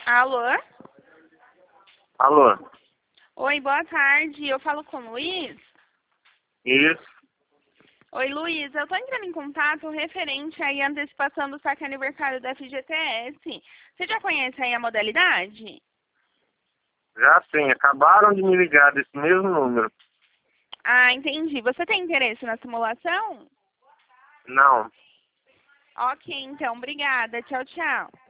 Alô? Alô? Oi, boa tarde. Eu falo com o Luiz? Isso? Oi, Luiz. Eu tô entrando em contato referente aí à antecipação do saque aniversário da FGTS. Você já conhece aí a modalidade? Já sim, acabaram de me ligar desse mesmo número. Ah, entendi. Você tem interesse na simulação? Não. Ok, então. Obrigada. Tchau, tchau.